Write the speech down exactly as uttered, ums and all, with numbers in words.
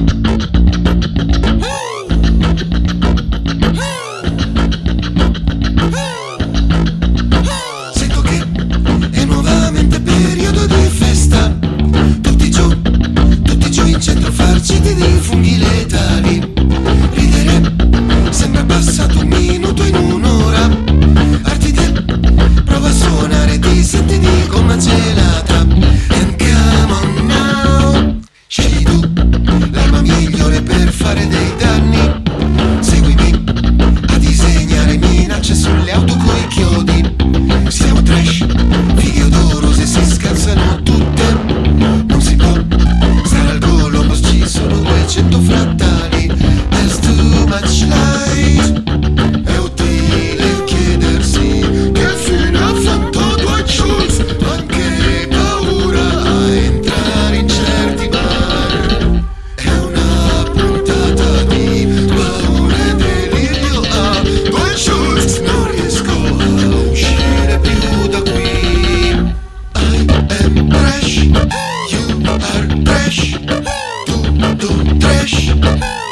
Sento che è nuovamente periodo di festa. Tutti giù, tutti giù in centro, farciti di funghi letali. Ridere sembra passato un minuto in un'ora. Ardite, prova a suonare, ti senti di gomma gelata. And come on now, scegli tu l'arma migliore per fare dei danni. Seguimi a disegnare minacce sulle auto coi chiodi. Siamo trash, fighe odorose si scansano tutte. Non si può stare al Columbus, ci sono duecento frattali. There's too much light. È utile chiedersi che fine ha fatto Dwight Schultz. Anche paura a entrare in certi bar. È una puntata di paura e delirio a Dwight Schultz. Non riesco a uscire più da qui. I am trash, you are trash. Tu, tu, trash.